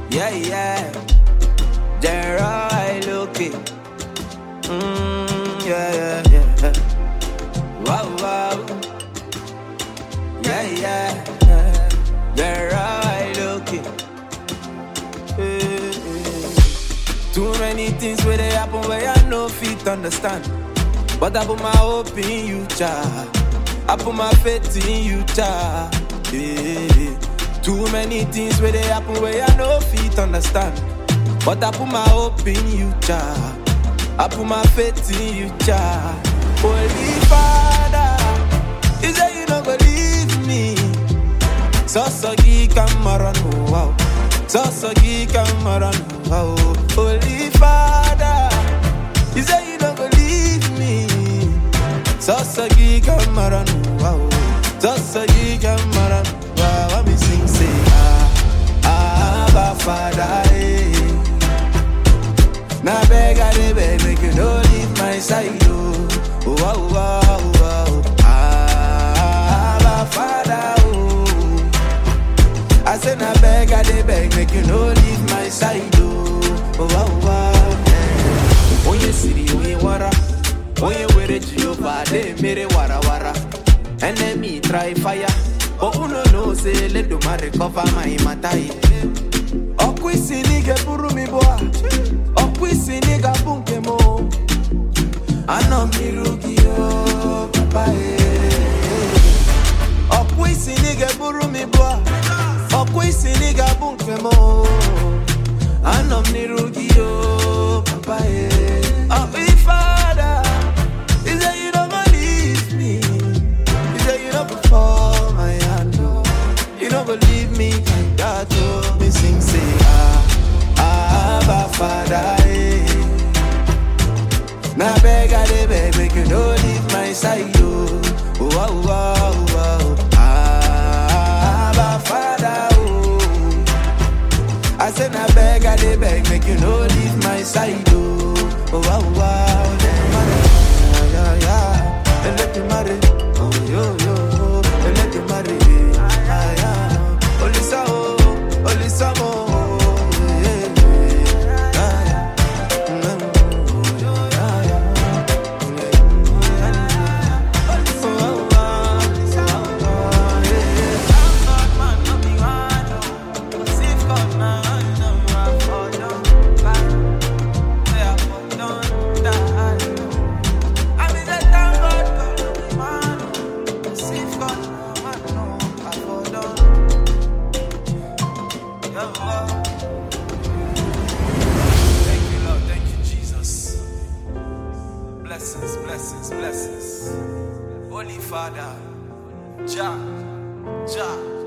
Yeah, yeah. There I look it. Yeah, yeah, yeah. Wow, wow. Yeah, yeah. There I look it. Too many things where they happen where I no fit understand. But I put my hope in you, child. I put my faith in you, child. Yeah. Too many things where they happen where I no fit understand. But I put my hope in you, child. I put my faith in you, child. Holy Father, you say you don't believe me. So geek and maran, wow. So geek and maran, wow. Holy Father, you say you don't believe me. So geek and maran, wow. So geek and maran, wow. I me sing say Abba Father, eh. Now beg I beg, make you don't leave my side, oh. Wow, wow, wow. Abba Father, I said na beg, I beg, make you no leave my side, oh, wow, wow, yeah. When you see the way wara, when you wear it, Jehovah, they made it wara wara. Enemy try fire, but who no know say let do my recover my matai. Okwisi nige buru mi boa, okwisi niga bunke mo. Ano mirugi yo, papa okwisi nige buru mi boa. Okwisi niga bunke mo. Anom ni rugi yo, papa oh, Father, you say you don't gonna leave me. You say you don't fall my hand, oh. You don't believe me like that, oh. Me sing say Abba Father, eh. Now beg I beg, make you don't leave my side, oh. Wow, wow, wow. Abba Father, I said na beg, I beg, make you no leave my side, oh, wow, wow, yeah, yeah, yeah, and let you marry, oh, yo, yo, and let you marry, ah, yeah, Olisa, oh, Olisa, oh, yeah, yeah, blessings, blessings, blessings. Holy Father, Jah, Jah.